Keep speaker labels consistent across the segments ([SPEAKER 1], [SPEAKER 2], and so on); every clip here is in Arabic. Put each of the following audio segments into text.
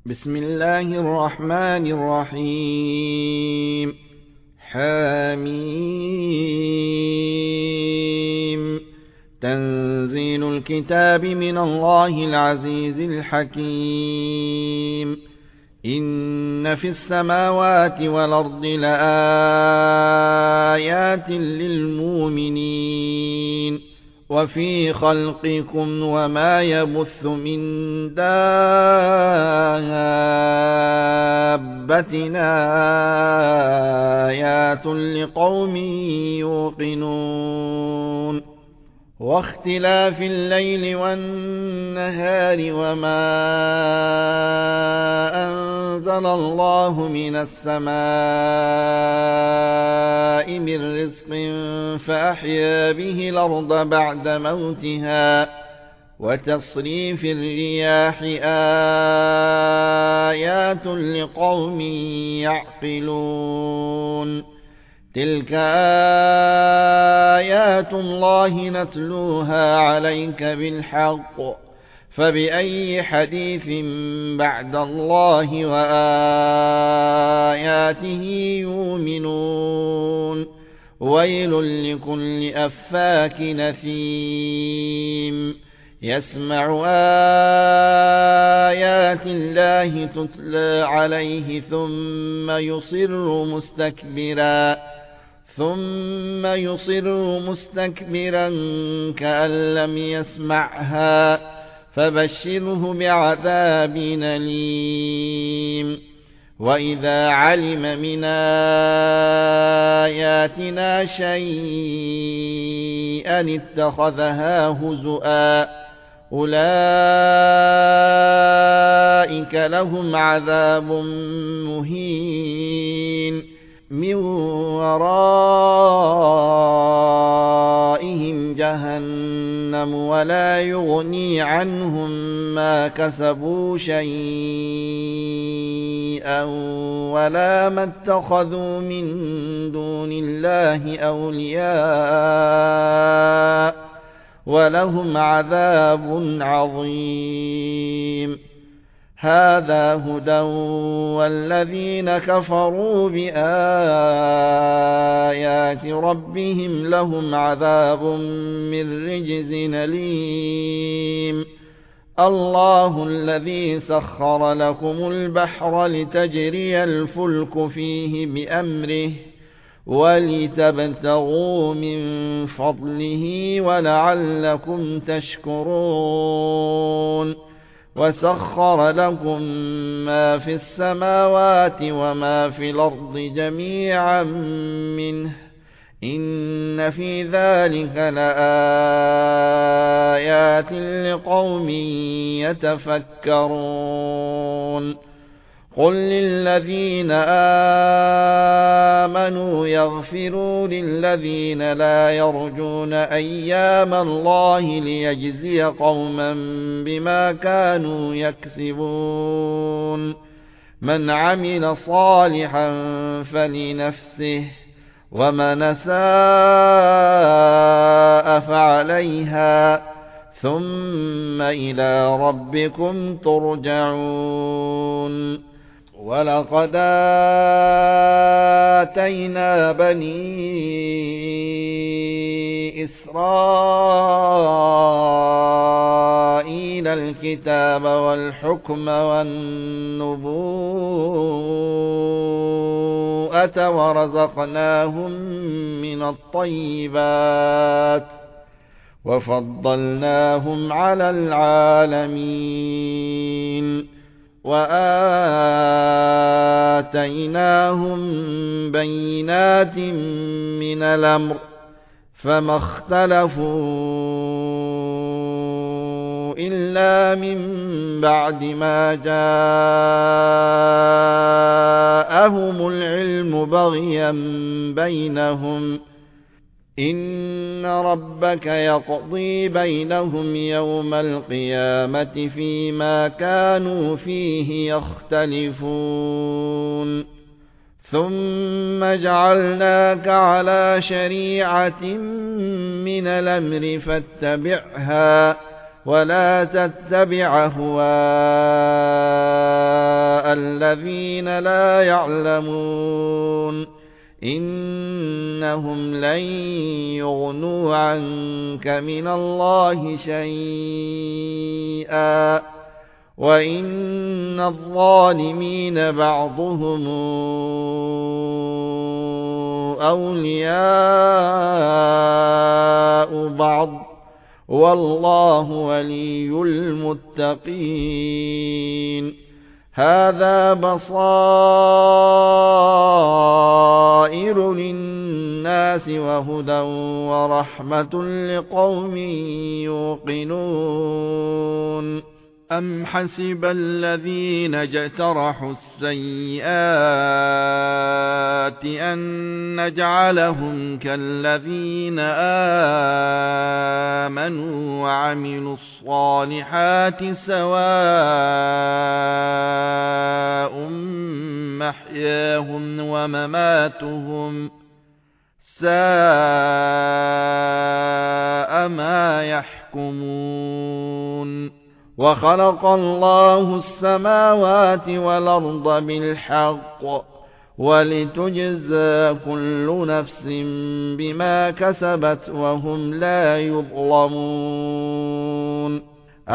[SPEAKER 1] بسم الله الرحمن الرحيم. حميم. تنزيل الكتاب من الله العزيز الحكيم. إن في السماوات والأرض لآيات للمؤمنين وفي خلقكم وما يبث من دابة آيات لقوم يوقنون. واختلاف الليل والنهار وما أنزل الله من السماء من رزق فأحيا به الأرض بعد موتها وتصريف الرياح آيات لقوم يعقلون. تلك آيات الله نتلوها عليك بالحق فبأي حديث بعد الله وآياته يؤمنون. ويل لكل أفاك نثيم يسمع آيات الله تتلى عليه ثم يصر مستكبرا كأن لم يسمعها فبشره بعذاب أليم. وإذا علم من آياتنا شيئا اتخذها هزؤا أولئك لهم عذاب مهين من ورائهم جهنم ولا يغني عنهم ما كسبوا شيئا ولا ما اتخذوا من دون الله أولياء ولهم عذاب عظيم. هذا هدى والذين كفروا بآيات ربهم لهم عذاب من رجز أليم. الله الذي سخر لكم البحر لتجري الفلك فيه بأمره ولتبتغوا من فضله ولعلكم تشكرون. وسخر لكم ما في السماوات وما في الأرض جميعا منه إن في ذلك لآيات لقوم يتفكرون. قل للذين آمنوا يغفروا للذين لا يرجون أيام الله ليجزي قوما بما كانوا يكسبون. من عمل صالحا فلنفسه ومن أساء فعليها ثم إلى ربكم ترجعون. ولقد آتينا بني إسرائيل الكتاب والحكم والنبوءة ورزقناهم من الطيبات وفضلناهم على العالمين. وآتيناهم بينات من الأمر فما اختلفوا إلا من بعد ما جاءهم العلم بغيا بينهم. إن ربك يقضي بينهم يوم القيامة فيما كانوا فيه يختلفون. ثم جعلناك على شريعة من الأمر فاتبعها ولا تتبع أهواء الذين لا يعلمون إنهم لن يغنوا عنك من الله شيئا وإن الظالمين بعضهم أولياء بعض والله ولي المتقين هذا بصائر للناس وهدى ورحمة لقوم يوقنون أم حسب الذين اجترحوا السيئات أن نجعلهم كالذين آمنوا وعملوا الصالحات سواء محياهم ومماتهم ساء ما يحكمون وخلق الله السماوات والأرض بالحق ولتجزى كل نفس بما كسبت وهم لا يظلمون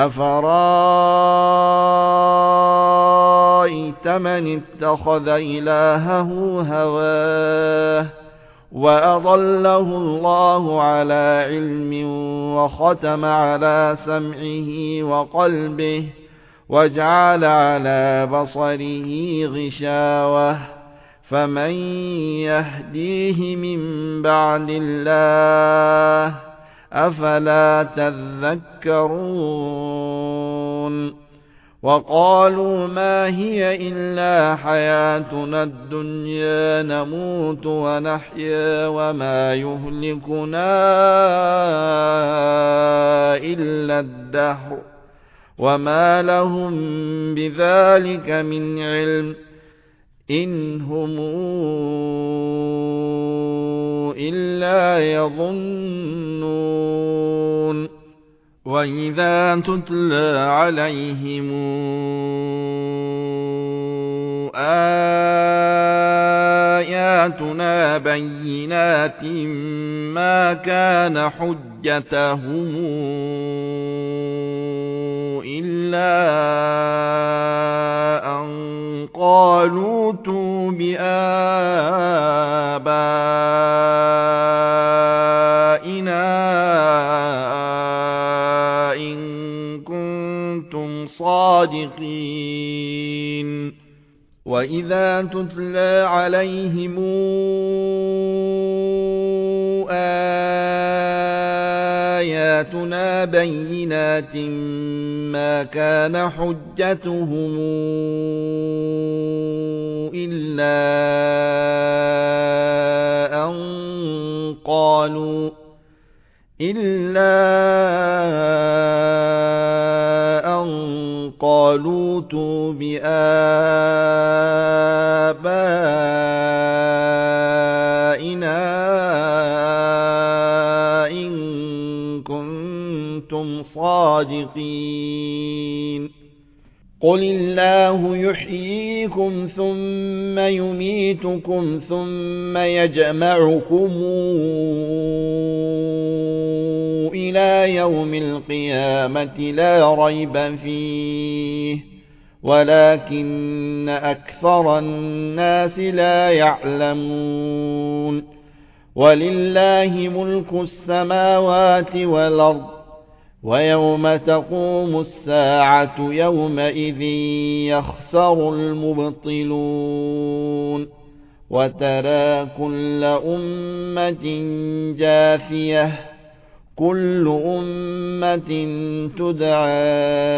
[SPEAKER 1] أفرأيت من اتخذ إلهه هواه وأضله الله على علم وختم على سمعه وقلبه وجعل على بصره غشاوة فمن يهديه من بعد الله أفلا تذكرون وقالوا ما هي إلا حياتنا الدنيا نموت ونحيا وما يهلكنا إلا الدهر وما لهم بذلك من علم إن هم إلا يظنون وإذا تتلى عليهم آياتنا بينات ما كان حجتهم إلا أن قالوا ائتوا بآبائنا إن كنتم صادقين وإذا تتلى عليهم آياتنا بينات ما كان حجتهم إلا أن قالوا ائتوا بآبائنا إن كنتم صادقين قل الله يحييكم ثم يميتكم ثم يجمعكم إلى يوم القيامة لا ريب فيه ولكن أكثر الناس لا يعلمون ولله ملك السماوات والأرض ويوم تقوم الساعة يومئذ يخسر المبطلون وترى كل أمة جاثية كل أمة تدعى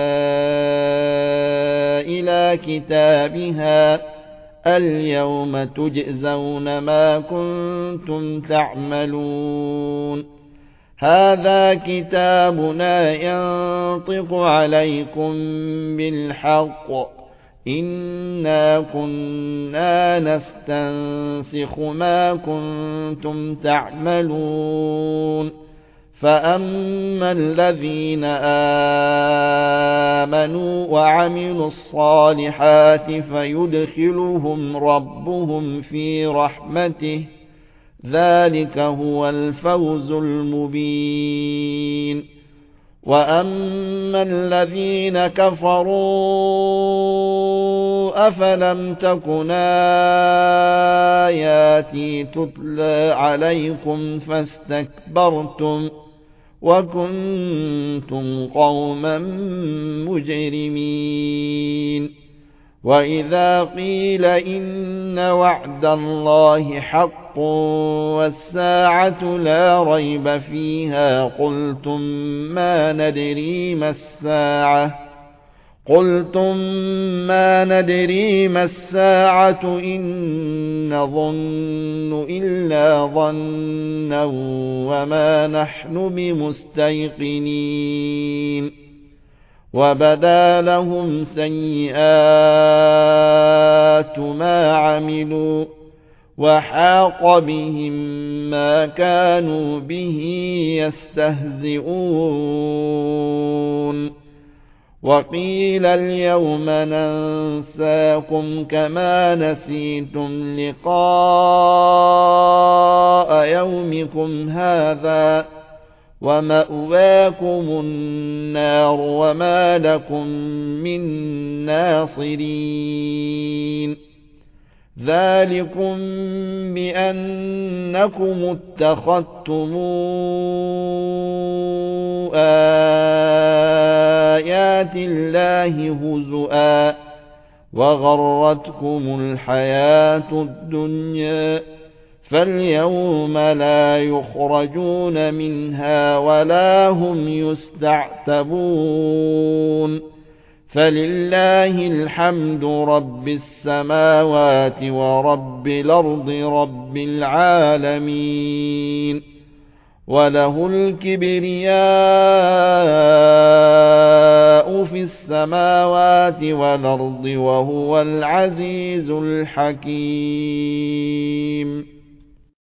[SPEAKER 1] إلى كتابها اليوم تجزون ما كنتم تعملون هذا كتابنا ينطق عليكم بالحق إنا كنا نستنسخ ما كنتم تعملون فأما الذين آمنوا وعملوا الصالحات فيدخلهم ربهم في رحمته ذلك هو الفوز المبين. وأما الذين كفروا أفلم تكن آياتي تتلى عليكم فاستكبرتم وكنتم قوما مجرمين. وإذا قيل إن وعد الله حق والساعة لا ريب فيها قلتم ما ندري ما الساعة إن نظن إلا ظنا وما نحن بمستيقنين. وبدا لهم سيئات ما عملوا وحاق بهم ما كانوا به يستهزئون. وقيل اليوم ننساكم كما نسيتم لقاء يومكم هذا ومأواكم النار وما لكم من ناصرين. ذلكم بأنكم اتخذتم آيات الله هزؤا وغرتكم الحياة الدنيا فاليوم لا يخرجون منها ولا هم يستعتبون. فلله الحمد رب السماوات ورب الأرض رب العالمين وله الكبرياء في السماوات والأرض وهو العزيز الحكيم.